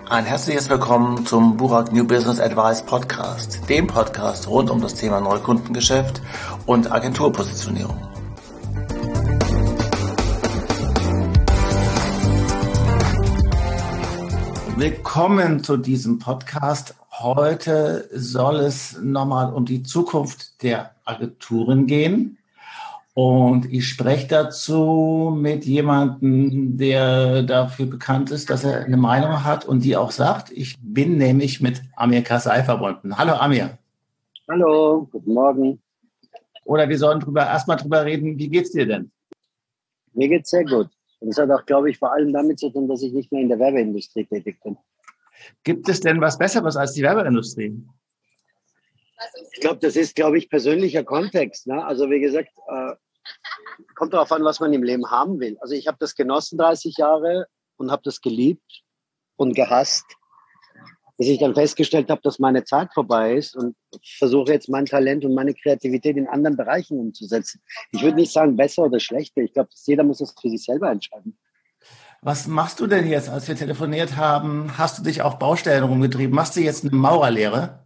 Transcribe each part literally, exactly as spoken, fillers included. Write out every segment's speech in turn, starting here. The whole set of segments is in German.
Ein herzliches Willkommen zum Burak New Business Advice Podcast, dem Podcast rund um das Thema Neukundengeschäft und Agenturpositionierung. Willkommen zu diesem Podcast. Heute soll es nochmal um die Zukunft der Agenturen gehen. Und ich spreche dazu mit jemandem, der dafür bekannt ist, dass er eine Meinung hat und die auch sagt. Ich bin nämlich mit Amir Karzai verbunden. Hallo Amir. Hallo, guten Morgen. Oder wir sollen drüber, erstmal drüber reden, wie geht's dir denn? Mir geht's sehr gut. Und das hat auch, glaube ich, vor allem damit zu tun, dass ich nicht mehr in der Werbeindustrie tätig bin. Gibt es denn was Besseres als die Werbeindustrie? Ich glaube, das ist, glaube ich, persönlicher Kontext. Ne? Also wie gesagt, äh, kommt darauf an, was man im Leben haben will. Also ich habe das genossen dreißig Jahre und habe das geliebt und gehasst, bis ich dann festgestellt habe, dass meine Zeit vorbei ist und versuche jetzt mein Talent und meine Kreativität in anderen Bereichen umzusetzen. Ich würde nicht sagen besser oder schlechter. Ich glaube, jeder muss das für sich selber entscheiden. Was machst du denn jetzt, als wir telefoniert haben? Hast du dich auf Baustellen rumgetrieben? Machst du jetzt eine Maurerlehre?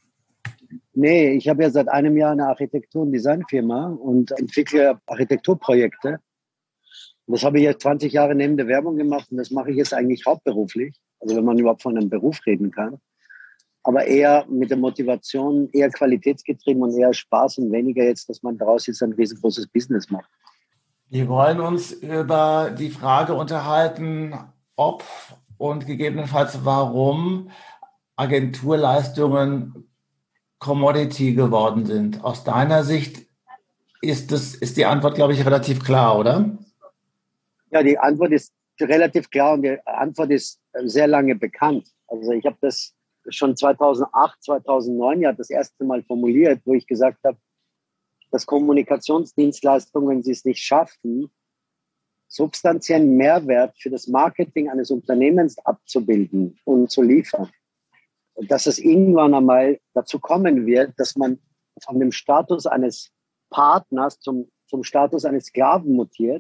Nee, ich habe ja seit einem Jahr eine Architektur- und Designfirma und entwickle Architekturprojekte. Das habe ich jetzt zwanzig Jahre neben der Werbung gemacht und das mache ich jetzt eigentlich hauptberuflich. Also wenn man überhaupt von einem Beruf reden kann. Aber eher mit der Motivation, eher qualitätsgetrieben und eher Spaß und weniger jetzt, dass man daraus jetzt ein riesengroßes Business macht. Wir wollen uns über die Frage unterhalten, ob und gegebenenfalls warum Agenturleistungen Commodity geworden sind. Aus deiner Sicht ist das, ist die Antwort, glaube ich, relativ klar, oder? Ja, die Antwort ist relativ klar und die Antwort ist sehr lange bekannt. Also ich habe das schon zweitausendacht, zweitausendneun ja das erste Mal formuliert, wo ich gesagt habe, dass Kommunikationsdienstleistungen, wenn sie es nicht schaffen, substanziellen Mehrwert für das Marketing eines Unternehmens abzubilden und zu liefern, dass es irgendwann einmal dazu kommen wird, dass man von dem Status eines Partners zum, zum Status eines Sklaven mutiert,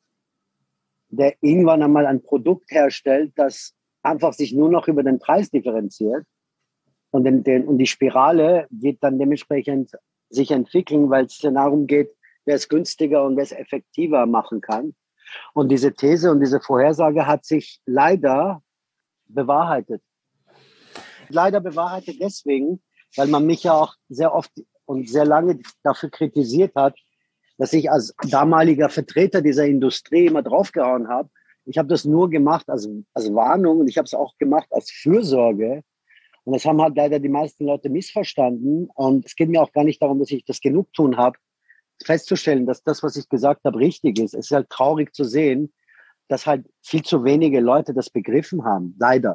der irgendwann einmal ein Produkt herstellt, das einfach sich nur noch über den Preis differenziert. Und, den, den, und die Spirale wird dann dementsprechend sich entwickeln, weil es darum geht, wer es günstiger und wer es effektiver machen kann. Und diese These und diese Vorhersage hat sich leider bewahrheitet. Leider bewahrheitet deswegen, weil man mich ja auch sehr oft und sehr lange dafür kritisiert hat, dass ich als damaliger Vertreter dieser Industrie immer draufgehauen habe. Ich habe das nur gemacht als, als Warnung und ich habe es auch gemacht als Fürsorge. Und das haben halt leider die meisten Leute missverstanden. Und es geht mir auch gar nicht darum, dass ich das Genugtun habe, festzustellen, dass das, was ich gesagt habe, richtig ist. Es ist halt traurig zu sehen, dass halt viel zu wenige Leute das begriffen haben. Leider.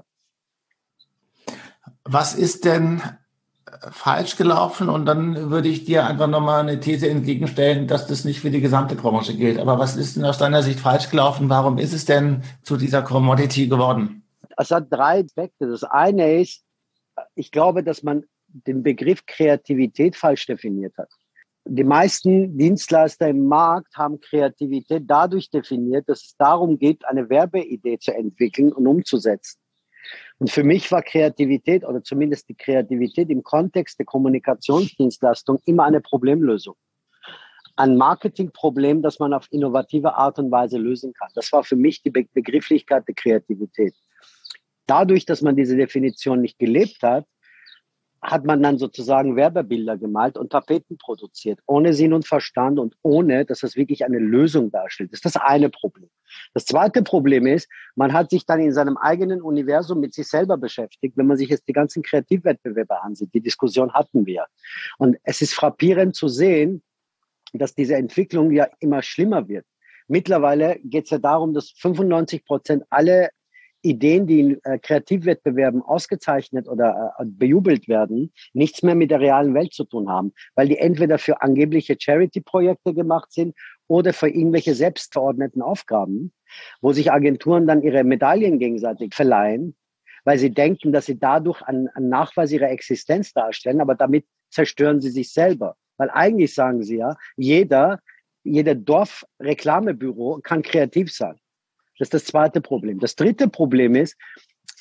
Was ist denn falsch gelaufen? Und dann würde ich dir einfach nochmal eine These entgegenstellen, dass das nicht für die gesamte Branche gilt. Aber was ist denn aus deiner Sicht falsch gelaufen? Warum ist es denn zu dieser Commodity geworden? Es hat drei Aspekte. Das eine ist, ich glaube, dass man den Begriff Kreativität falsch definiert hat. Die meisten Dienstleister im Markt haben Kreativität dadurch definiert, dass es darum geht, eine Werbeidee zu entwickeln und umzusetzen. Und für mich war Kreativität oder zumindest die Kreativität im Kontext der Kommunikationsdienstleistung immer eine Problemlösung. Ein Marketingproblem, das man auf innovative Art und Weise lösen kann. Das war für mich die Be- Begrifflichkeit der Kreativität. Dadurch, dass man diese Definition nicht gelebt hat, hat man dann sozusagen Werbebilder gemalt und Tapeten produziert, ohne Sinn und Verstand und ohne, dass das wirklich eine Lösung darstellt. Das ist das eine Problem. Das zweite Problem ist, man hat sich dann in seinem eigenen Universum mit sich selber beschäftigt. Wenn man sich jetzt die ganzen Kreativwettbewerbe ansieht, die Diskussion hatten wir. Und es ist frappierend zu sehen, dass diese Entwicklung ja immer schlimmer wird. Mittlerweile geht es ja darum, dass fünfundneunzig Prozent alle Ideen, die in äh, Kreativwettbewerben ausgezeichnet oder äh, bejubelt werden, nichts mehr mit der realen Welt zu tun haben, weil die entweder für angebliche Charity-Projekte gemacht sind oder für irgendwelche selbstverordneten Aufgaben, wo sich Agenturen dann ihre Medaillen gegenseitig verleihen, weil sie denken, dass sie dadurch einen, einen Nachweis ihrer Existenz darstellen, aber damit zerstören sie sich selber. Weil eigentlich sagen sie ja, jeder, jeder Dorfreklamebüro kann kreativ sein. Das ist das zweite Problem. Das dritte Problem ist,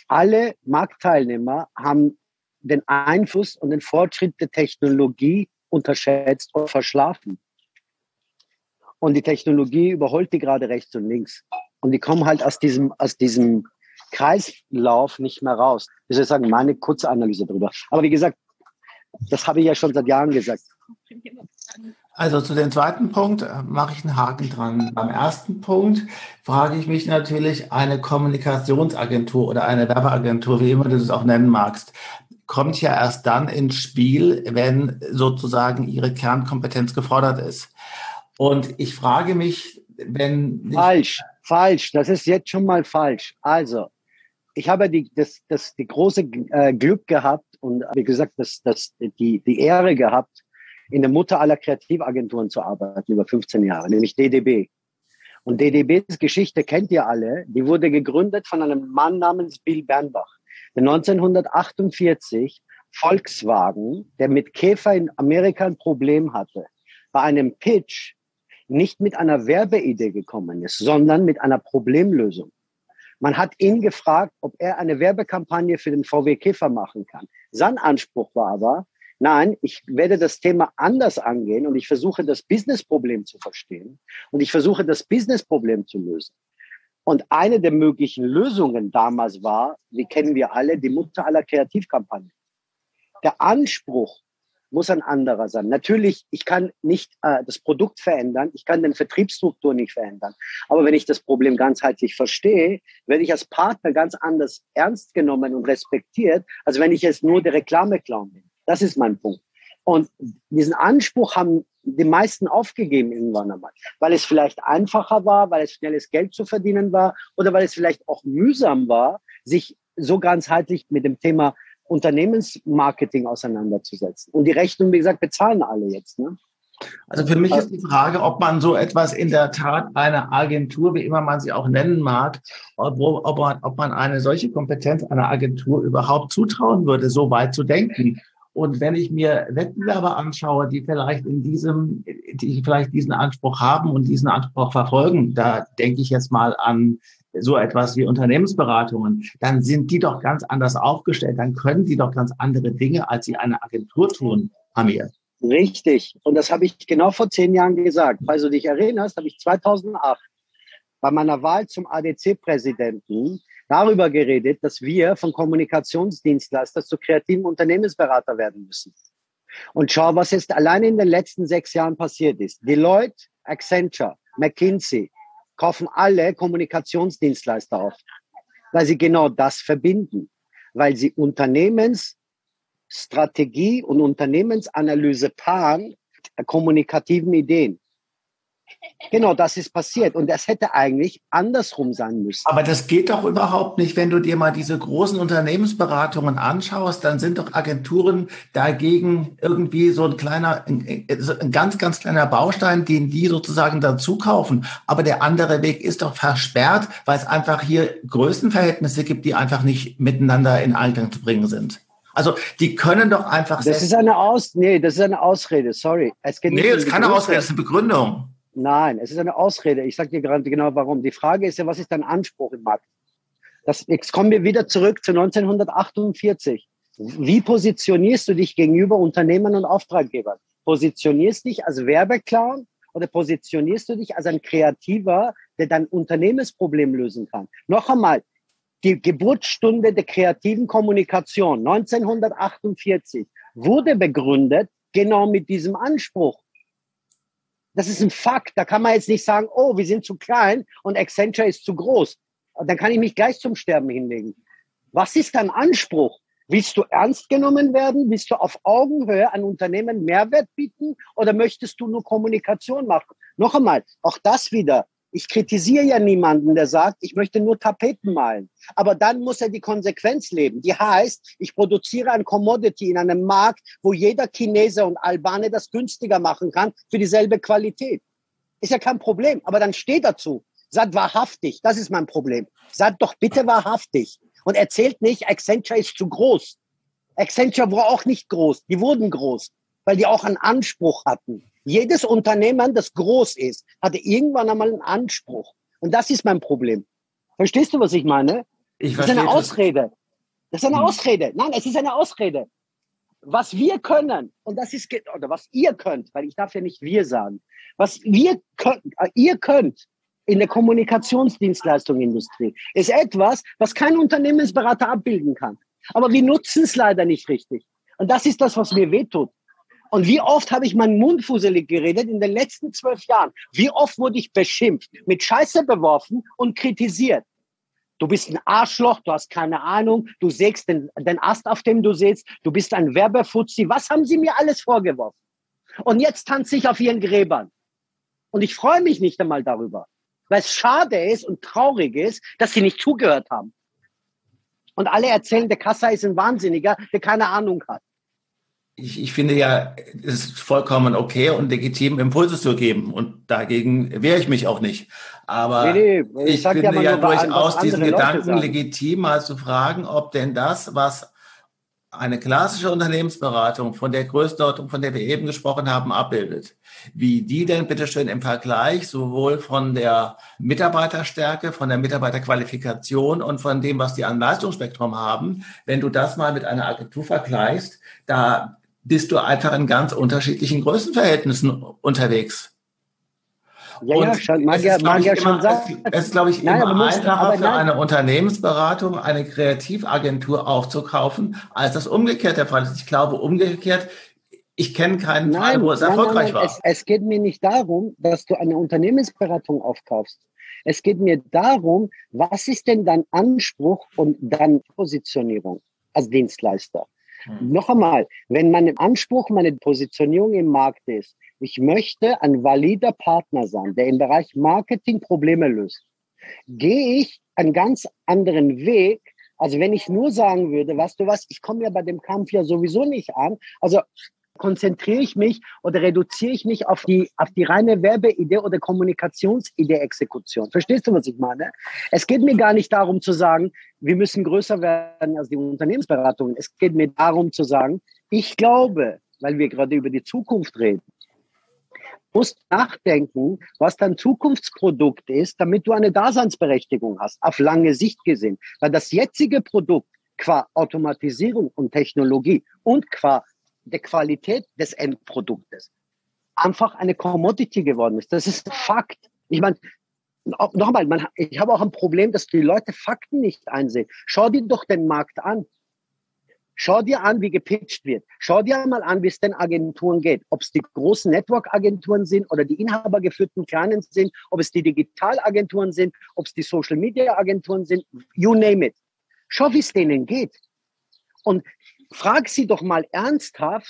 alle Marktteilnehmer haben den Einfluss und den Fortschritt der Technologie unterschätzt und verschlafen. Und die Technologie überholt die gerade rechts und links. Und die kommen halt aus diesem, aus diesem Kreislauf nicht mehr raus. Ich soll sagen, meine kurze Analyse darüber. Aber wie gesagt, das habe ich ja schon seit Jahren gesagt. Also zu dem zweiten Punkt mache ich einen Haken dran. Beim ersten Punkt frage ich mich natürlich, eine Kommunikationsagentur oder eine Werbeagentur, wie immer du das auch nennen magst, kommt ja erst dann ins Spiel, wenn sozusagen ihre Kernkompetenz gefordert ist. Und ich frage mich, wenn... Falsch, falsch. Das ist jetzt schon mal falsch. Also, ich habe die, das, das, die große äh, Glück gehabt und wie gesagt, das, das, die, die Ehre gehabt, in der Mutter aller Kreativagenturen zu arbeiten, über fünfzehn Jahre, nämlich D D B. Und D D Bs Geschichte kennt ihr alle. Die wurde gegründet von einem Mann namens Bill Bernbach, der neunzehnhundertachtundvierzig Volkswagen, der mit Käfer in Amerika ein Problem hatte, bei einem Pitch nicht mit einer Werbeidee gekommen ist, sondern mit einer Problemlösung. Man hat ihn gefragt, ob er eine Werbekampagne für den V W Käfer machen kann. Sein Anspruch war aber, nein, ich werde das Thema anders angehen und ich versuche, das Businessproblem zu verstehen und ich versuche, das Businessproblem zu lösen. Und eine der möglichen Lösungen damals war, wie kennen wir alle, die Mutter aller Kreativkampagnen. Der Anspruch muss ein anderer sein. Natürlich, ich kann nicht äh, das Produkt verändern, ich kann den Vertriebsstruktur nicht verändern. Aber wenn ich das Problem ganzheitlich verstehe, werde ich als Partner ganz anders ernst genommen und respektiert, als wenn ich jetzt nur der Reklame-Clown bin. Das ist mein Punkt. Und diesen Anspruch haben die meisten aufgegeben irgendwann einmal, weil es vielleicht einfacher war, weil es schnelles Geld zu verdienen war oder weil es vielleicht auch mühsam war, sich so ganzheitlich mit dem Thema Unternehmensmarketing auseinanderzusetzen. Und die Rechnung, wie gesagt, bezahlen alle jetzt. Ne? Also für mich ist die Frage, ob man so etwas in der Tat eine Agentur, wie immer man sie auch nennen mag, ob, ob, man, ob man eine solche Kompetenz einer Agentur überhaupt zutrauen würde, so weit zu denken. Und wenn ich mir Wettbewerber anschaue, die vielleicht in diesem, die vielleicht diesen Anspruch haben und diesen Anspruch verfolgen, da denke ich jetzt mal an so etwas wie Unternehmensberatungen, dann sind die doch ganz anders aufgestellt, dann können die doch ganz andere Dinge, als sie eine Agentur tun, Amir. Richtig. Und das habe ich genau vor zehn Jahren gesagt. Falls du dich erinnerst, habe ich zweitausendacht bei meiner Wahl zum A D C-Präsidenten darüber geredet, dass wir von Kommunikationsdienstleister zu kreativen Unternehmensberater werden müssen. Und schau, was jetzt alleine in den letzten sechs Jahren passiert ist. Deloitte, Accenture, McKinsey kaufen alle Kommunikationsdienstleister auf, weil sie genau das verbinden, weil sie Unternehmensstrategie und Unternehmensanalyse paaren, kommunikativen Ideen. Genau, das ist passiert. Und das hätte eigentlich andersrum sein müssen. Aber das geht doch überhaupt nicht, wenn du dir mal diese großen Unternehmensberatungen anschaust, dann sind doch Agenturen dagegen irgendwie so ein kleiner, ein ganz, ganz kleiner Baustein, den die sozusagen dazu kaufen. Aber der andere Weg ist doch versperrt, weil es einfach hier Größenverhältnisse gibt, die einfach nicht miteinander in Einklang zu bringen sind. Also die können doch einfach... Das ist eine Aus, nee, das ist eine Ausrede, sorry. Es geht nee, das ist keine Ausrede, das ist eine Begründung. Nein, es ist eine Ausrede. Ich sage dir gerade genau warum. Die Frage ist ja, was ist dein Anspruch im Markt? Das, jetzt kommen wir wieder zurück zu neunzehnhundertachtundvierzig. Wie positionierst du dich gegenüber Unternehmern und Auftraggebern? Positionierst du dich als Werbeclown oder positionierst du dich als ein Kreativer, der dein Unternehmensproblem lösen kann? Noch einmal, die Geburtsstunde der kreativen Kommunikation neunzehnhundertachtundvierzig wurde begründet genau mit diesem Anspruch. Das ist ein Fakt. Da kann man jetzt nicht sagen, oh, wir sind zu klein und Accenture ist zu groß. Dann kann ich mich gleich zum Sterben hinlegen. Was ist dein Anspruch? Willst du ernst genommen werden? Willst du auf Augenhöhe an Unternehmen Mehrwert bieten? Oder möchtest du nur Kommunikation machen? Noch einmal, auch das wieder. Ich kritisiere ja niemanden, der sagt, ich möchte nur Tapeten malen. Aber dann muss er die Konsequenz leben. Die heißt, ich produziere ein Commodity in einem Markt, wo jeder Chinese und Albaner das günstiger machen kann für dieselbe Qualität. Ist ja kein Problem. Aber dann steht dazu. Seid wahrhaftig. Das ist mein Problem. Seid doch bitte wahrhaftig. Und erzählt nicht, Accenture ist zu groß. Accenture war auch nicht groß. Die wurden groß, weil die auch einen Anspruch hatten. Jedes Unternehmen, das groß ist, hatte irgendwann einmal einen Anspruch. Und das ist mein Problem. Verstehst du, was ich meine? Ich das ist eine verstehe. Ausrede. Das ist eine Hm. Ausrede. Nein, es ist eine Ausrede. Was wir können, und das ist, oder was ihr könnt, weil ich darf ja nicht wir sagen, was wir könnt, ihr könnt in der Kommunikationsdienstleistungsindustrie, ist etwas, was kein Unternehmensberater abbilden kann. Aber wir nutzen es leider nicht richtig. Und das ist das, was mir wehtut. Und wie oft habe ich meinen Mund fusselig geredet in den letzten zwölf Jahren? Wie oft wurde ich beschimpft, mit Scheiße beworfen und kritisiert? Du bist ein Arschloch, du hast keine Ahnung, du sägst den, den Ast, auf dem du sitzt, du bist ein Werbefuzzi. Was haben sie mir alles vorgeworfen? Und jetzt tanze ich auf ihren Gräbern. Und ich freue mich nicht einmal darüber, weil es schade ist und traurig ist, dass sie nicht zugehört haben. Und alle erzählen, der Kassa ist ein Wahnsinniger, der keine Ahnung hat. Ich, ich finde ja, es ist vollkommen okay und legitim, Impulse zu geben. Und dagegen wehre ich mich auch nicht. Aber nee, nee, ich, ich finde ja, ja nur, durchaus diesen Gedanken sagen. legitim, mal zu fragen, ob denn das, was eine klassische Unternehmensberatung von der Größenordnung, von der wir eben gesprochen haben, abbildet, wie die denn bitteschön im Vergleich sowohl von der Mitarbeiterstärke, von der Mitarbeiterqualifikation und von dem, was die an Leistungsspektrum haben, wenn du das mal mit einer Agentur vergleichst, da bist du einfach in ganz unterschiedlichen Größenverhältnissen unterwegs. Ja, ja, schon, mag ja, mag ja schon sein. Es ist, glaube ich, nein, immer musst, einfacher für nein. eine Unternehmensberatung, eine Kreativagentur aufzukaufen, als das umgekehrt der Fall ist. Ich glaube, umgekehrt, ich kenne keinen nein, Fall, wo es nein, erfolgreich nein, nein. war. Es, es geht mir nicht darum, dass du eine Unternehmensberatung aufkaufst. Es geht mir darum, was ist denn dein Anspruch und deine Positionierung als Dienstleister? Hm. Noch einmal, wenn mein Anspruch, meine Positionierung im Markt ist, ich möchte ein valider Partner sein, der im Bereich Marketing Probleme löst, gehe ich einen ganz anderen Weg, als wenn ich nur sagen würde, weißt du was, ich komme ja bei dem Kampf ja sowieso nicht an, also konzentriere ich mich oder reduziere ich mich auf die, auf die reine Werbeidee oder Kommunikationsidee-Exekution. Verstehst du, was ich meine? Es geht mir gar nicht darum zu sagen, wir müssen größer werden als die Unternehmensberatungen. Es geht mir darum zu sagen, ich glaube, weil wir gerade über die Zukunft reden, musst nachdenken, was dein Zukunftsprodukt ist, damit du eine Daseinsberechtigung hast, auf lange Sicht gesehen. Weil das jetzige Produkt qua Automatisierung und Technologie und qua der Qualität des Endproduktes einfach eine Commodity geworden ist. Das ist ein Fakt. Ich meine, nochmal, man, ich habe auch ein Problem, dass die Leute Fakten nicht einsehen. Schau dir doch den Markt an. Schau dir an, wie gepitcht wird. Schau dir mal an, wie es den Agenturen geht. Ob es die großen Network-Agenturen sind oder die inhabergeführten kleinen sind, ob es die Digitalagenturen sind, ob es die Social-Media-Agenturen sind, you name it. Schau, wie es denen geht. Und frag sie doch mal ernsthaft,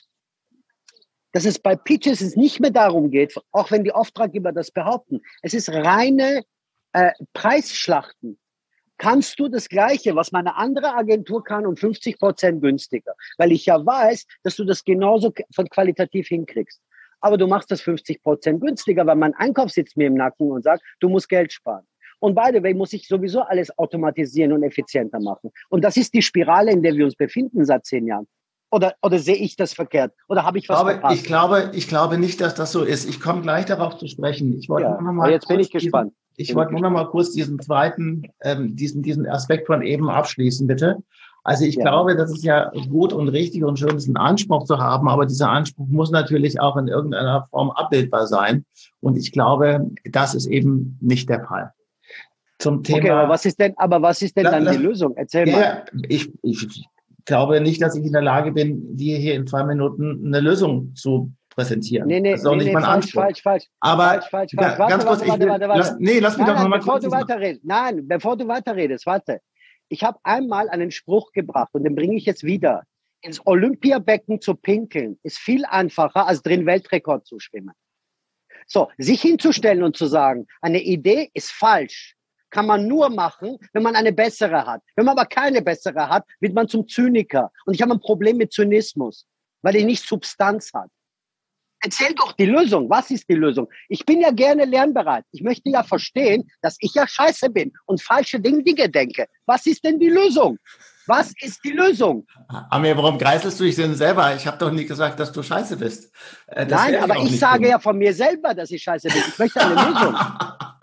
dass es bei Pitches es nicht mehr darum geht, auch wenn die Auftraggeber das behaupten. Es ist reine äh, Preisschlachten. Kannst du das Gleiche, was meine andere Agentur kann, um fünfzig Prozent günstiger? Weil ich ja weiß, dass du das genauso von qualitativ hinkriegst. Aber du machst das fünfzig Prozent günstiger, weil mein Einkauf sitzt mir im Nacken und sagt, du musst Geld sparen. Und by the way, muss ich sowieso alles automatisieren und effizienter machen. Und das ist die Spirale, in der wir uns befinden seit zehn Jahren. Oder, oder sehe ich das verkehrt? Oder habe ich was aber verpasst? Ich glaube, ich glaube nicht, dass das so ist. Ich komme gleich darauf zu sprechen. Ich wollte ja, noch mal jetzt bin ich gespannt. Diesen, ich bin wollte nur noch mal kurz diesen zweiten, ähm, diesen, diesen Aspekt von eben abschließen, bitte. Also ich ja. glaube, das ist ja gut und richtig und schön, einen Anspruch zu haben, aber dieser Anspruch muss natürlich auch in irgendeiner Form abbildbar sein. Und ich glaube, das ist eben nicht der Fall. Zum Thema. Okay, aber was ist denn, aber was ist denn lass, dann lass, die Lösung? Erzähl ja, mal. Ich, ich glaube nicht, dass ich in der Lage bin, dir hier in zwei Minuten eine Lösung zu präsentieren. Nee, nee, das ist auch nee, nicht nee, mein falsch, Anspruch. falsch, falsch. Aber falsch, falsch, falsch. Warte, ganz kurz, warte, warte, warte, warte. Lass, nee, lass mich nein, doch noch nein, mal bevor kurz du weiterredest. Nein, bevor du weiterredest, warte. Ich habe einmal einen Spruch gebracht und den bringe ich jetzt wieder. Ins Olympiabecken zu pinkeln ist viel einfacher, als drin Weltrekord zu schwimmen. So, sich hinzustellen und zu sagen, eine Idee ist falsch, kann man nur machen, wenn man eine bessere hat. Wenn man aber keine bessere hat, wird man zum Zyniker. Und ich habe ein Problem mit Zynismus, weil er nicht Substanz hat. Erzähl doch die Lösung. Was ist die Lösung? Ich bin ja gerne lernbereit. Ich möchte ja verstehen, dass ich ja scheiße bin und falsche Dinge denke. Was ist denn die Lösung? Was ist die Lösung? Amir, warum greiselst du dich denn selber? Ich habe doch nie gesagt, dass du scheiße bist. Das Nein, aber ich, ich sage tun. ja von mir selber, dass ich scheiße bin. Ich möchte eine Lösung.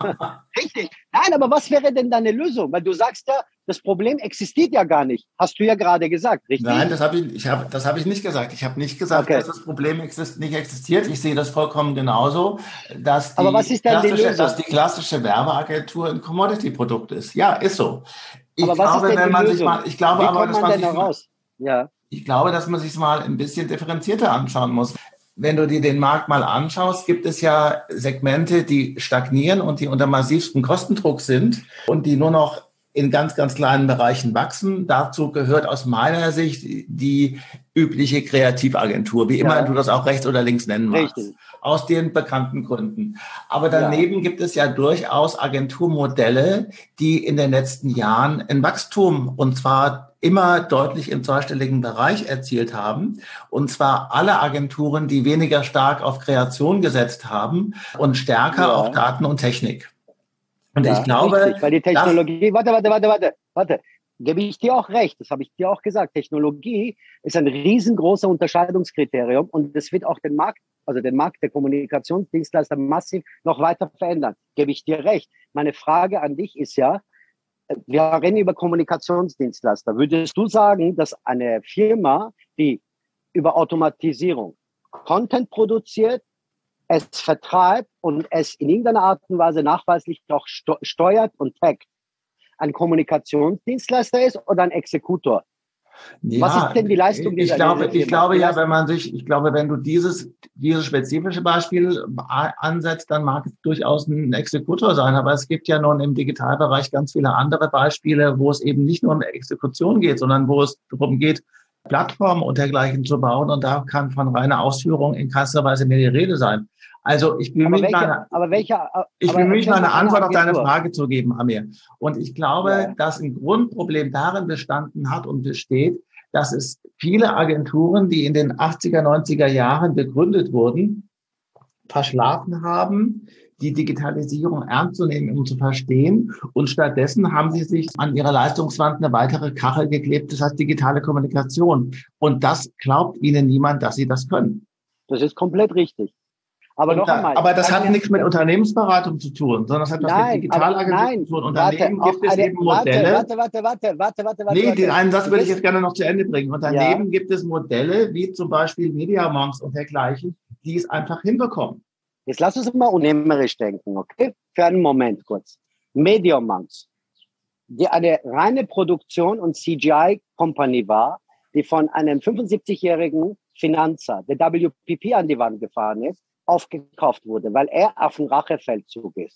Richtig. Nein, aber was wäre denn deine Lösung? Weil du sagst ja, das Problem existiert ja gar nicht. Hast du ja gerade gesagt, richtig? Nein, das habe ich, ich hab, das habe ich nicht gesagt. Ich habe nicht gesagt, okay. dass das Problem exist, nicht existiert. Ich sehe das vollkommen genauso, dass die, aber was ist denn die klassische, Lösung? dass die klassische Werbeagentur ein Commodity-Produkt ist. Ja, ist so. Ich aber was glaube, ist denn wenn die man Lösung? sich mal, ich glaube Wie aber, kommt dass man man denn sich da mal, raus? Ja. ich glaube, dass man sich mal ein bisschen differenzierter anschauen muss. Wenn du dir den Markt mal anschaust, gibt es ja Segmente, die stagnieren und die unter massivstem Kostendruck sind und die nur noch in ganz, ganz kleinen Bereichen wachsen. Dazu gehört aus meiner Sicht die übliche Kreativagentur, wie immer ja. du das auch rechts oder links nennen magst. Richtig. Aus den bekannten Gründen. Aber daneben ja. gibt es ja durchaus Agenturmodelle, die in den letzten Jahren ein Wachstum, und zwar immer deutlich im zweistelligen Bereich erzielt haben. Und zwar alle Agenturen, die weniger stark auf Kreation gesetzt haben und stärker ja. auf Daten und Technik. Und ja, ich glaube, richtig, weil die Technologie, warte, warte, warte, warte, warte, gebe ich dir auch recht, das habe ich dir auch gesagt, Technologie ist ein riesengroßer Unterscheidungskriterium und das wird auch den Markt, also den Markt der Kommunikationsdienstleister massiv noch weiter verändern, gebe ich dir recht. Meine Frage an dich ist ja, wir reden über Kommunikationsdienstleister. Würdest du sagen, dass eine Firma, die über Automatisierung Content produziert, es vertreibt und es in irgendeiner Art und Weise nachweislich auch steuert und taggt, ein Kommunikationsdienstleister ist oder ein Exekutor? Ja, was ist denn die Leistung dieser, ich glaube, dieser Firma? ich glaube die ja, Leistung, wenn man sich, ich glaube, wenn du dieses, dieses spezifische Beispiel ansetzt, dann mag es durchaus ein Exekutor sein. Aber es gibt ja nun im Digitalbereich ganz viele andere Beispiele, wo es eben nicht nur um Exekution geht, sondern wo es darum geht, Plattformen und dergleichen zu bauen. Und da kann von reiner Ausführung in keinster Weise mehr die Rede sein. Also ich bemühe mich, meine, aber welcher, ich bemühe mich, meine eine Antwort auf deine Agentur. Frage zu geben, Amir. Und ich glaube, Ja. dass ein Grundproblem darin bestanden hat und besteht, dass es viele Agenturen, die in den achtziger, neunziger Jahren gegründet wurden, verschlafen haben, die Digitalisierung ernst zu nehmen, um zu verstehen. Und stattdessen haben sie sich an ihrer Leistungswand eine weitere Kachel geklebt, das heißt digitale Kommunikation. Und das glaubt ihnen niemand, dass sie das können. Das ist komplett richtig. Aber und noch da, einmal. Aber das hat nichts mit Unternehmensberatung zu tun, sondern das hat was nein, mit Digitalagenturen zu tun. Unternehmen warte, gibt es eine, eben Modelle. Warte, warte, warte, warte, warte, warte. Nee, den einen Satz du würde ich bist, jetzt gerne noch zu Ende bringen. Unternehmen ja. gibt es Modelle, wie zum Beispiel Mediamonks und dergleichen, die es einfach hinbekommen. Jetzt lass uns mal unternehmerisch denken, okay? Für einen Moment kurz. Mediamonks, die eine reine Produktion- und C G I-Company war, die von einem fünfundsiebzigjährigen Finanzer, der W P P, an die Wand gefahren ist, aufgekauft wurde, weil er auf dem Rachefeldzug ist.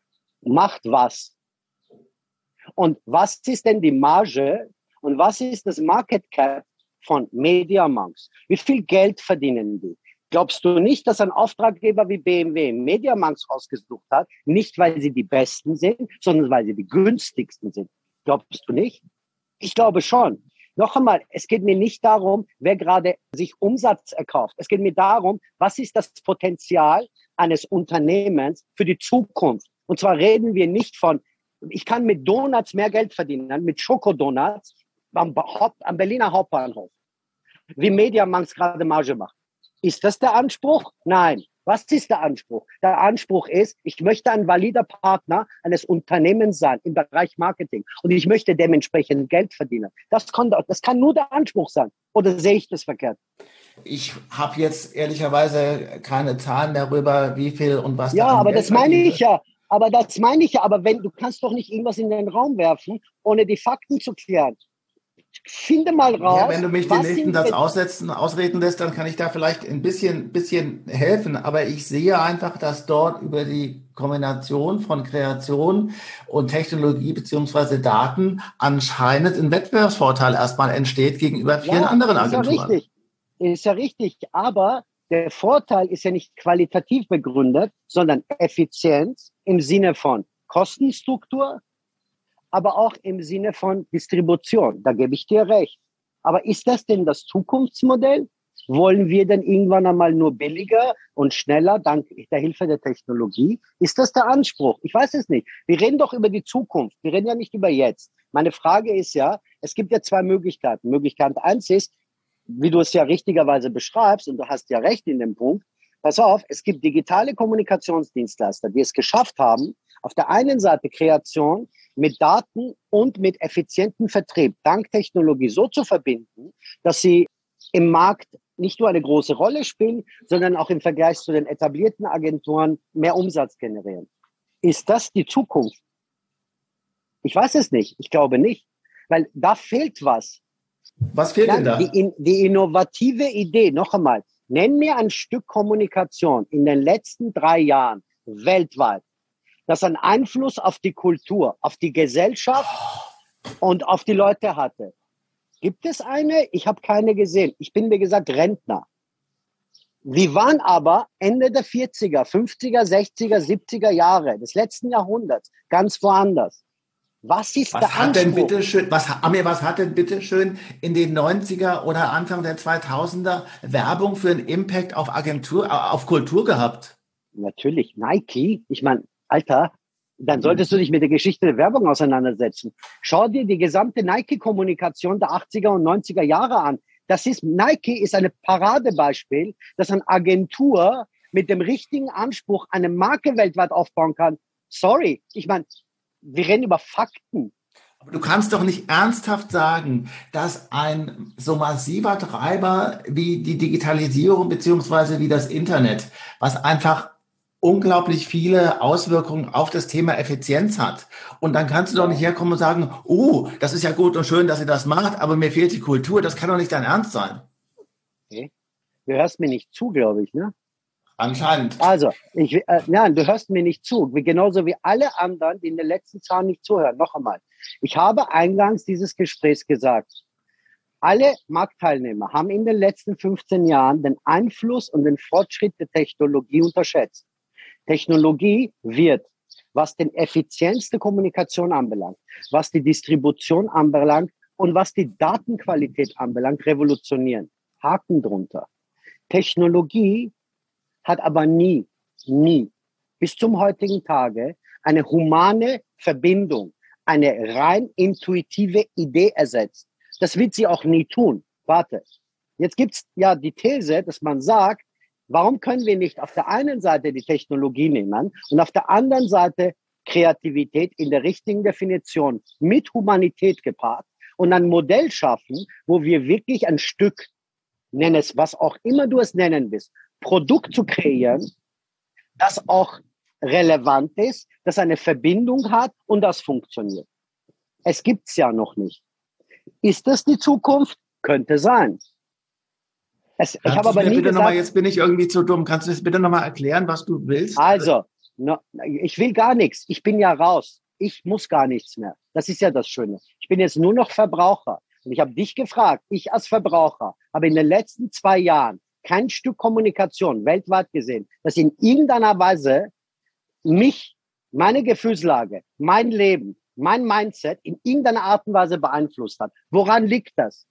Macht was? Und was ist denn die Marge und was ist das Market Cap von Mediamonks? Wie viel Geld verdienen die? Glaubst du nicht, dass ein Auftraggeber wie B M W Mediamonks ausgesucht hat, nicht weil sie die Besten sind, sondern weil sie die günstigsten sind? Glaubst du nicht? Ich glaube schon. Noch einmal, es geht mir nicht darum, wer gerade sich Umsatz erkauft. Es geht mir darum, was ist das Potenzial eines Unternehmens für die Zukunft? Und zwar reden wir nicht von, ich kann mit Donuts mehr Geld verdienen, mit Schokodonuts am, am Berliner Hauptbahnhof, wie Mediamonks gerade Marge macht. Ist das der Anspruch? Nein. Was ist der Anspruch? Der Anspruch ist, ich möchte ein valider Partner eines Unternehmens sein im Bereich Marketing und ich möchte dementsprechend Geld verdienen. Das kann, das kann nur der Anspruch sein. Oder sehe ich das verkehrt? Ich habe jetzt ehrlicherweise keine Zahlen darüber, wie viel und was. Ja, da aber Geld das meine verdient ich ja. Aber das meine ich ja. Aber wenn du kannst doch nicht irgendwas in den Raum werfen, ohne die Fakten zu klären. Finde mal raus. Ja, wenn du mich den nächsten Satz aussetzen, ausreden lässt, dann kann ich da vielleicht ein bisschen, bisschen helfen. Aber ich sehe einfach, dass dort über die Kombination von Kreation und Technologie beziehungsweise Daten anscheinend ein Wettbewerbsvorteil erstmal entsteht gegenüber vielen ja, anderen ist Agenturen. Ja richtig. Ist ja richtig. Aber der Vorteil ist ja nicht qualitativ begründet, sondern Effizienz im Sinne von Kostenstruktur, aber auch im Sinne von Distribution. Da gebe ich dir recht. Aber ist das denn das Zukunftsmodell? Wollen wir denn irgendwann einmal nur billiger und schneller dank der Hilfe der Technologie? Ist das der Anspruch? Ich weiß es nicht. Wir reden doch über die Zukunft. Wir reden ja nicht über jetzt. Meine Frage ist ja, es gibt ja zwei Möglichkeiten. Möglichkeit eins ist, wie du es ja richtigerweise beschreibst, und du hast ja recht in dem Punkt, pass auf, es gibt digitale Kommunikationsdienstleister, die es geschafft haben, Auf der einen Seite Kreation mit Daten und mit effizientem Vertrieb dank Technologie so zu verbinden, dass sie im Markt nicht nur eine große Rolle spielen, sondern auch im Vergleich zu den etablierten Agenturen mehr Umsatz generieren. Ist das die Zukunft? Ich weiß es nicht. Ich glaube nicht. Weil da fehlt was. Was fehlt Nein, denn da? Die, die innovative Idee, noch einmal, nenn mir ein Stück Kommunikation in den letzten drei Jahren weltweit, das einen Einfluss auf die Kultur, auf die Gesellschaft und auf die Leute hatte. Gibt es eine? Ich habe keine gesehen. Ich bin, wie gesagt, Rentner. Wir waren aber Ende der vierziger, fünfziger, sechziger, siebziger Jahre des letzten Jahrhunderts ganz woanders. Was ist was der hat Anspruch? denn bitte schön, was, Amir, was hat denn bitte schön in den neunziger oder Anfang der zweitausender Werbung für einen Impact auf Agentur, auf Kultur gehabt? Natürlich, Nike. Ich meine, Alter, dann solltest du dich mit der Geschichte der Werbung auseinandersetzen. Schau dir die gesamte Nike-Kommunikation der achtziger und neunziger Jahre an. Das ist, Nike ist ein Paradebeispiel, dass eine Agentur mit dem richtigen Anspruch eine Marke weltweit aufbauen kann. Sorry, ich meine, wir reden über Fakten. Aber du kannst doch nicht ernsthaft sagen, dass ein so massiver Treiber wie die Digitalisierung beziehungsweise wie das Internet, was einfach unglaublich viele Auswirkungen auf das Thema Effizienz hat. Und dann kannst du doch nicht herkommen und sagen, oh, das ist ja gut und schön, dass ihr das macht, aber mir fehlt die Kultur. Das kann doch nicht dein Ernst sein. Okay. Du hörst mir nicht zu, glaube ich, ne? Anscheinend. Also, ich, äh, nein, du hörst mir nicht zu. Wie, genauso wie alle anderen, die in den letzten Jahren nicht zuhören. Noch einmal. Ich habe eingangs dieses Gesprächs gesagt, alle Marktteilnehmer haben in den letzten fünfzehn Jahren den Einfluss und den Fortschritt der Technologie unterschätzt. Technologie wird, was den Effizienz der Kommunikation anbelangt, was die Distribution anbelangt und was die Datenqualität anbelangt, revolutionieren. Haken drunter. Technologie hat aber nie, nie bis zum heutigen Tage eine humane Verbindung, eine rein intuitive Idee ersetzt. Das wird sie auch nie tun. Warte, jetzt gibt's ja die These, dass man sagt, warum können wir nicht auf der einen Seite die Technologie nehmen und auf der anderen Seite Kreativität in der richtigen Definition mit Humanität gepaart und ein Modell schaffen, wo wir wirklich ein Stück, nenn es, was auch immer du es nennen willst, Produkt zu kreieren, das auch relevant ist, das eine Verbindung hat und das funktioniert. Es gibt's ja noch nicht. Ist das die Zukunft? Könnte sein. Es, ich habe aber nie bitte gesagt, noch mal, jetzt bin ich irgendwie zu dumm. Kannst du das bitte nochmal erklären, was du willst? Also, no, ich will gar nichts. Ich bin ja raus. Ich muss gar nichts mehr. Das ist ja das Schöne. Ich bin jetzt nur noch Verbraucher. Und ich habe dich gefragt, ich als Verbraucher habe in den letzten zwei Jahren kein Stück Kommunikation weltweit gesehen, das in irgendeiner Weise mich, meine Gefühlslage, mein Leben, mein Mindset in irgendeiner Art und Weise beeinflusst hat. Woran liegt das?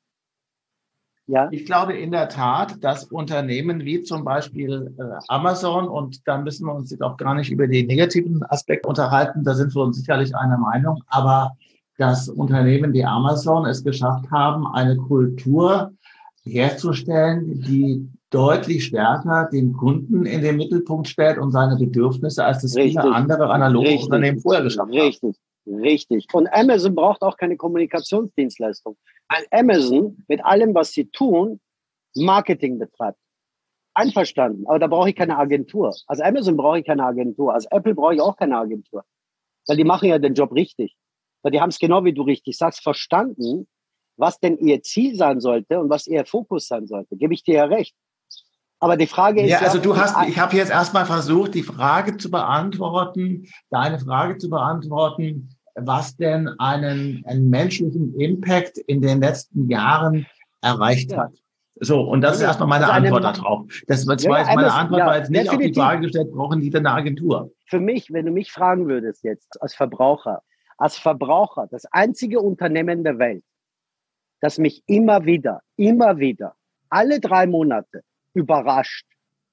Ja? Ich glaube in der Tat, dass Unternehmen wie zum Beispiel äh, Amazon, und da müssen wir uns jetzt auch gar nicht über die negativen Aspekte unterhalten, da sind wir uns sicherlich einer Meinung, aber dass Unternehmen wie Amazon es geschafft haben, eine Kultur herzustellen, die deutlich stärker den Kunden in den Mittelpunkt stellt und seine Bedürfnisse, als das Richtig. viele andere analoge Richtig. Unternehmen vorher geschafft haben. Richtig, richtig. Und Amazon braucht auch keine Kommunikationsdienstleistung. Weil Amazon mit allem, was sie tun, Marketing betreibt. Einverstanden, aber da brauche ich keine Agentur. Als Amazon brauche ich keine Agentur. Als Apple brauche ich auch keine Agentur. Weil die machen ja den Job richtig. Weil die haben es genau wie du richtig sagst, verstanden, was denn ihr Ziel sein sollte und was ihr Fokus sein sollte. Gebe ich dir ja recht. Aber die Frage ist ja, ja, also du hast, ich habe jetzt erstmal versucht, die Frage zu beantworten, deine Frage zu beantworten, was denn einen, einen menschlichen Impact in den letzten Jahren erreicht Ja. hat. So, und das ist erstmal meine Also eine Antwort Ma- darauf. Das war jetzt Ja, meine Amazon, Antwort, ja, war jetzt nicht auf die definitiv. Frage gestellt, brauchen die denn eine Agentur? Für mich, wenn du mich fragen würdest jetzt als Verbraucher, als Verbraucher, das einzige Unternehmen der Welt, das mich immer wieder, immer wieder, alle drei Monate überrascht,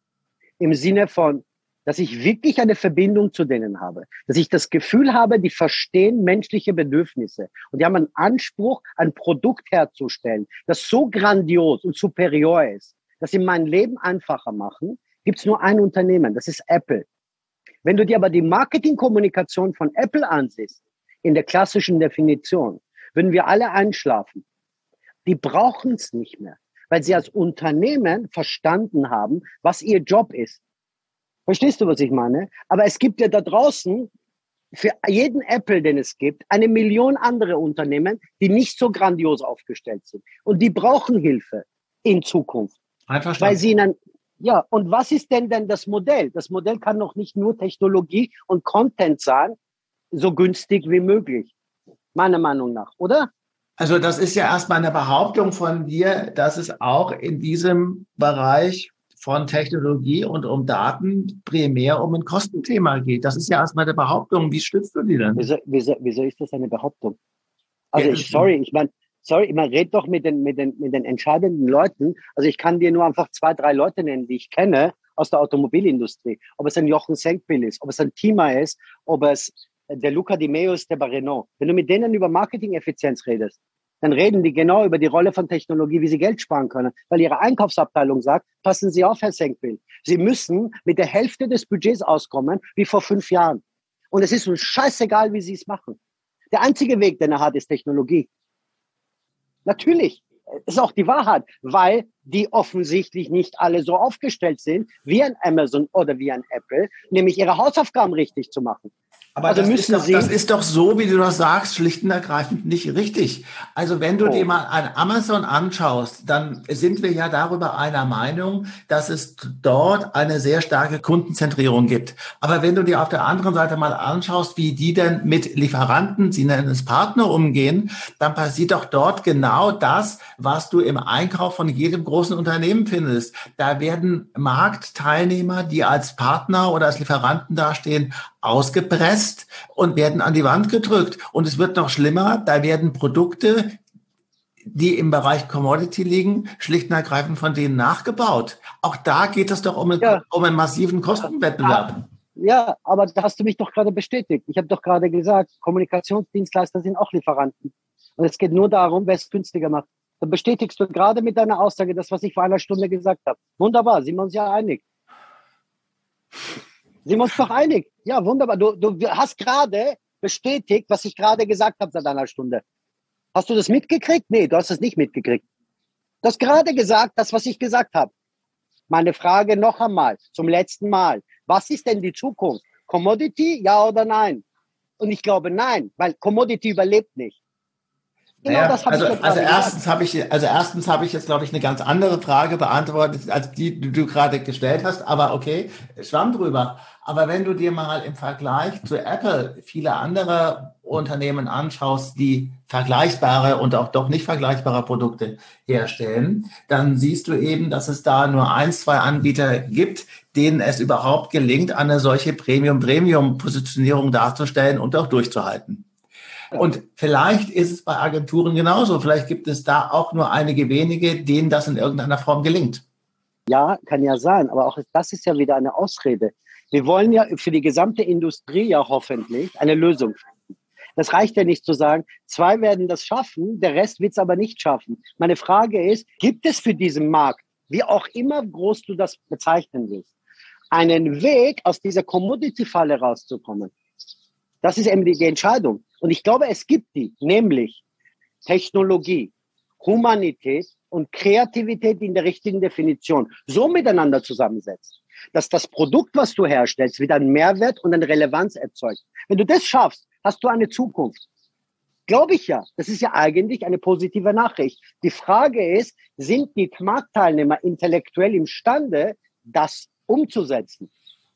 im Sinne von, dass ich wirklich eine Verbindung zu denen habe, dass ich das Gefühl habe, die verstehen menschliche Bedürfnisse und die haben einen Anspruch, ein Produkt herzustellen, das so grandios und superior ist, dass sie mein Leben einfacher machen, gibt es nur ein Unternehmen, das ist Apple. Wenn du dir aber die Marketingkommunikation von Apple ansiehst, in der klassischen Definition, würden wir alle einschlafen. Die brauchen es nicht mehr, weil sie als Unternehmen verstanden haben, was ihr Job ist. Verstehst du, was ich meine? Aber es gibt ja da draußen für jeden Apple, den es gibt, eine Million andere Unternehmen, die nicht so grandios aufgestellt sind. Und die brauchen Hilfe in Zukunft. Weil sie ihnen, ja, und was ist denn denn das Modell? Das Modell kann noch nicht nur Technologie und Content sein, so günstig wie möglich. Meiner Meinung nach, oder? Also das ist ja erstmal eine Behauptung von dir, dass es auch in diesem Bereich von Technologie und um Daten primär um ein Kostenthema geht. Das ist ja erstmal eine Behauptung. Wie stützt du die denn? Wieso, wieso, wieso ist das eine Behauptung? Also ja, ich, sorry, ich meine, sorry, man redet doch mit den, mit den, mit den entscheidenden Leuten. Also ich kann dir nur einfach zwei, drei Leute nennen, die ich kenne aus der Automobilindustrie. Ob es ein Jochen Senkbill ist, ob es ein Tima ist, ob es der Luca Di Meo ist, der bei Renault. Wenn du mit denen über Marketing-Effizienz redest, dann reden die genau über die Rolle von Technologie, wie sie Geld sparen können. Weil ihre Einkaufsabteilung sagt, passen Sie auf, Herr Senkbill. Sie müssen mit der Hälfte des Budgets auskommen, wie vor fünf Jahren. Und es ist uns scheißegal, wie Sie es machen. Der einzige Weg, den er hat, ist Technologie. Natürlich. Ist auch die Wahrheit, weil die offensichtlich nicht alle so aufgestellt sind, wie ein Amazon oder wie ein Apple, nämlich ihre Hausaufgaben richtig zu machen. Aber also das, müssen ist doch, Sie das ist doch so, wie du das sagst, schlicht und ergreifend nicht richtig. Also wenn du oh. dir mal ein Amazon anschaust, dann sind wir ja darüber einer Meinung, dass es dort eine sehr starke Kundenzentrierung gibt. Aber wenn du dir auf der anderen Seite mal anschaust, wie die denn mit Lieferanten, sie nennen es Partner, umgehen, dann passiert doch dort genau das, was du im Einkauf von jedem großen Unternehmen findest. Da werden Marktteilnehmer, die als Partner oder als Lieferanten dastehen, ausgepresst und werden an die Wand gedrückt. Und es wird noch schlimmer, da werden Produkte, die im Bereich Commodity liegen, schlicht und ergreifend von denen nachgebaut. Auch da geht es doch um einen, ja. um einen massiven Kostenwettbewerb. Ja, aber da hast du mich doch gerade bestätigt. Ich habe doch gerade gesagt, Kommunikationsdienstleister sind auch Lieferanten. Und es geht nur darum, wer es günstiger macht. Da bestätigst du gerade mit deiner Aussage das, was ich vor einer Stunde gesagt habe. Wunderbar, sind wir uns ja einig. Sind wir uns doch einig? Ja, wunderbar. Du, du hast gerade bestätigt, was ich gerade gesagt habe seit einer Stunde. Hast du das mitgekriegt? Nee, du hast es nicht mitgekriegt. Du hast gerade gesagt, das, was ich gesagt habe. Meine Frage noch einmal, zum letzten Mal. Was ist denn die Zukunft? Commodity, ja oder nein? Und ich glaube nein, weil Commodity überlebt nicht. Genau, naja, das habe also, ich also erstens habe ich also erstens habe ich jetzt glaube ich eine ganz andere Frage beantwortet als die, die du gerade gestellt hast, aber okay, schwamm drüber. Aber wenn du dir mal im Vergleich zu Apple viele andere Unternehmen anschaust, die vergleichbare und auch doch nicht vergleichbare Produkte herstellen, dann siehst du eben, dass es da nur ein, zwei Anbieter gibt, denen es überhaupt gelingt, eine solche Premium-Premium-Positionierung darzustellen und auch durchzuhalten. Und vielleicht ist es bei Agenturen genauso. Vielleicht gibt es da auch nur einige wenige, denen das in irgendeiner Form gelingt. Ja, kann ja sein. Aber auch das ist ja wieder eine Ausrede. Wir wollen ja für die gesamte Industrie ja hoffentlich eine Lösung finden. Das reicht ja nicht zu sagen, zwei werden das schaffen, der Rest wird es aber nicht schaffen. Meine Frage ist, gibt es für diesen Markt, wie auch immer groß du das bezeichnen willst, einen Weg, aus dieser Commodity-Falle rauszukommen? Das ist eben die, die Entscheidung. Und ich glaube, es gibt die, nämlich Technologie, Humanität und Kreativität in der richtigen Definition so miteinander zusammensetzt, dass das Produkt, was du herstellst, wieder einen Mehrwert und eine Relevanz erzeugt. Wenn du das schaffst, hast du eine Zukunft. Glaube ich ja. Das ist ja eigentlich eine positive Nachricht. Die Frage ist, sind die Marktteilnehmer intellektuell imstande, das umzusetzen?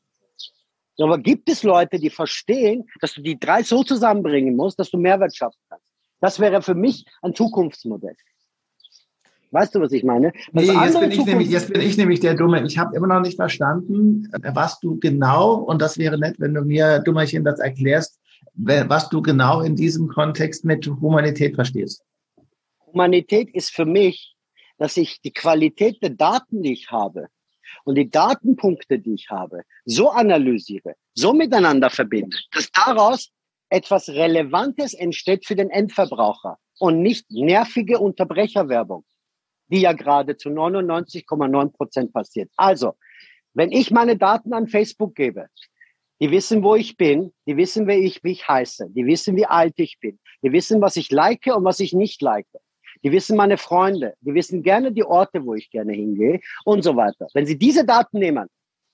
Aber gibt es Leute, die verstehen, dass du die drei so zusammenbringen musst, dass du Mehrwert schaffen kannst? Das wäre für mich ein Zukunftsmodell. Weißt du, was ich meine? Nee, jetzt bin, ich nämlich, jetzt bin ich nämlich der Dumme. Ich habe immer noch nicht verstanden, was du genau, und das wäre nett, wenn du mir, Dummerchen, das erklärst, was du genau in diesem Kontext mit Humanität verstehst. Humanität ist für mich, dass ich die Qualität der Daten, die ich habe, und die Datenpunkte, die ich habe, so analysiere, so miteinander verbinde, dass daraus etwas Relevantes entsteht für den Endverbraucher und nicht nervige Unterbrecherwerbung, die ja gerade zu neunundneunzig Komma neun Prozent passiert. Also, wenn ich meine Daten an Facebook gebe, Die wissen, wo ich bin. Die wissen, wer ich, wie ich heiße. Die wissen, wie alt ich bin. Die wissen, was ich like und was ich nicht like. Die wissen meine Freunde. Die wissen gerne die Orte, wo ich gerne hingehe und so weiter. Wenn Sie diese Daten nehmen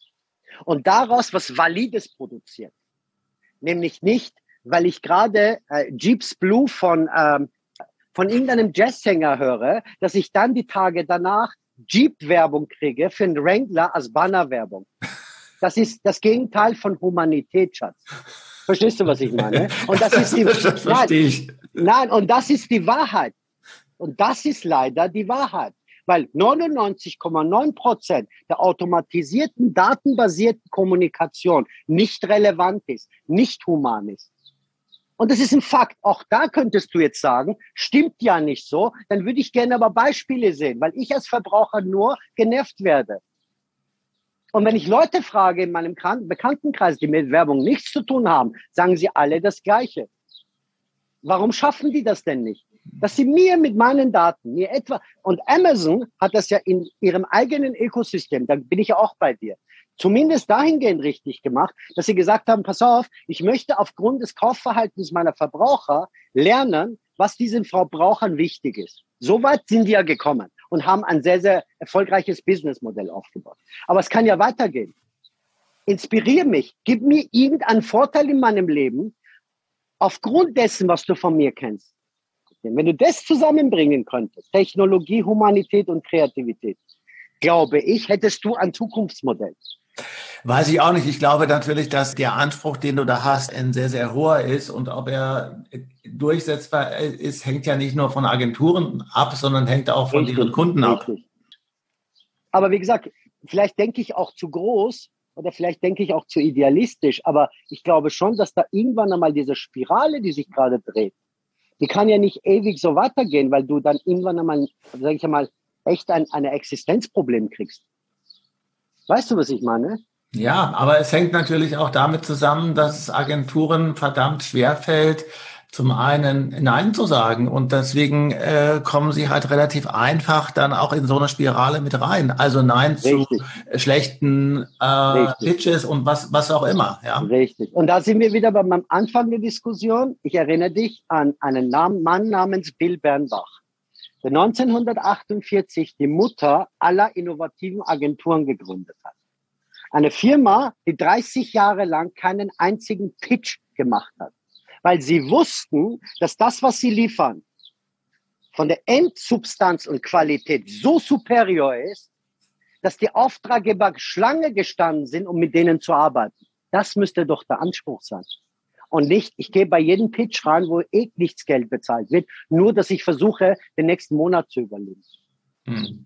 und daraus was Valides produzieren, nämlich nicht, weil ich gerade äh, Jeeps Blue von, ähm, von irgendeinem Jazzsänger höre, dass ich dann die Tage danach Jeep-Werbung kriege für einen Wrangler als Banner-Werbung. Das ist das Gegenteil von Humanität, Schatz. Verstehst du, was ich meine? Und das ist die, das verstehe ich. Nein, nein, und das ist die Wahrheit. Und das ist leider die Wahrheit. Weil neunundneunzig Komma neun Prozent der automatisierten, datenbasierten Kommunikation nicht relevant ist, nicht human ist. Und das ist ein Fakt. Auch da könntest du jetzt sagen, stimmt ja nicht so. Dann würde ich gerne aber Beispiele sehen, weil ich als Verbraucher nur genervt werde. Und wenn ich Leute frage in meinem Bekanntenkreis, die mit Werbung nichts zu tun haben, sagen sie alle das Gleiche. Warum schaffen die das denn nicht? Dass sie mir mit meinen Daten, mir etwa, und Amazon hat das ja in ihrem eigenen Ökosystem, da bin ich ja auch bei dir, zumindest dahingehend richtig gemacht, dass sie gesagt haben, pass auf, ich möchte aufgrund des Kaufverhaltens meiner Verbraucher lernen, was diesen Verbrauchern wichtig ist. So weit sind die ja gekommen und haben ein sehr, sehr erfolgreiches Businessmodell aufgebaut. Aber es kann ja weitergehen. Inspiriere mich, gib mir irgendeinen Vorteil in meinem Leben aufgrund dessen, was du von mir kennst. Wenn du das zusammenbringen könntest, Technologie, Humanität und Kreativität, glaube ich, hättest du ein Zukunftsmodell. Weiß ich auch nicht. Ich glaube natürlich, dass der Anspruch, den du da hast, ein sehr, sehr hoher ist. Und ob er durchsetzbar ist, hängt ja nicht nur von Agenturen ab, sondern hängt auch von richtig, ihren Kunden ab. Richtig. Aber wie gesagt, vielleicht denke ich auch zu groß oder vielleicht denke ich auch zu idealistisch. Aber ich glaube schon, dass da irgendwann einmal diese Spirale, die sich gerade dreht, die kann ja nicht ewig so weitergehen, weil du dann irgendwann einmal, sage ich einmal, echt ein, ein Existenzproblem kriegst. Weißt du, was ich meine? Ja, aber es hängt natürlich auch damit zusammen, dass es Agenturen verdammt schwerfällt, zum einen Nein zu sagen. Und deswegen äh, kommen sie halt relativ einfach dann auch in so eine Spirale mit rein. Also Nein Richtig. zu schlechten äh, Pitches und was was auch immer. Ja. Richtig. Und da sind wir wieder beim Anfang der Diskussion. Ich erinnere dich an einen Namen, Mann namens Bill Bernbach, der neunzehnhundertachtundvierzig die Mutter aller innovativen Agenturen gegründet hat. Eine Firma, die dreißig Jahre lang keinen einzigen Pitch gemacht hat. Weil sie wussten, dass das, was sie liefern, von der Endsubstanz und Qualität so superior ist, dass die Auftraggeber Schlange gestanden sind, um mit denen zu arbeiten. Das müsste doch der Anspruch sein. Und nicht, ich gehe bei jedem Pitch rein, wo eh nichts Geld bezahlt wird, nur, dass ich versuche, den nächsten Monat zu überleben. Hm.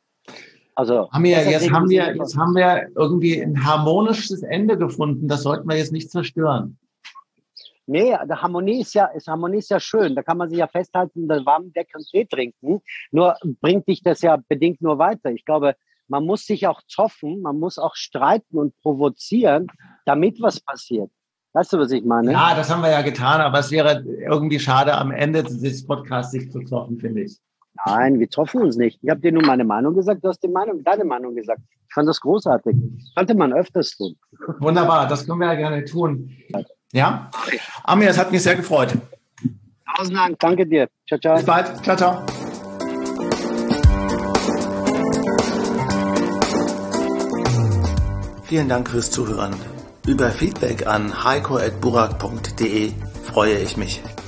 Also, haben wir, jetzt, haben wir, jetzt haben wir irgendwie ein harmonisches Ende gefunden. Das sollten wir jetzt nicht zerstören. Nee, der Harmonie ist ja, ist, Harmonie ist ja schön. Da kann man sich ja festhalten, den warmen Deck und Tee trinken. Nur bringt dich das ja bedingt nur weiter. Ich glaube, man muss sich auch zoffen, man muss auch streiten und provozieren, damit was passiert. Weißt du, was ich meine? Ja, das haben wir ja getan, aber es wäre irgendwie schade, am Ende des Podcasts sich zu zoffen, finde ich. Nein, wir zoffen uns nicht. Ich habe dir nur meine Meinung gesagt, du hast die Meinung, deine Meinung gesagt. Ich fand das großartig. Das könnte man öfters tun. Wunderbar, das können wir ja gerne tun. Ja, Amir, es hat mich sehr gefreut. Tausend Dank, danke dir. Ciao, ciao. Bis bald. Ciao, ciao. Vielen Dank fürs Zuhören. Über Feedback an heiko at burak punkt de freue ich mich.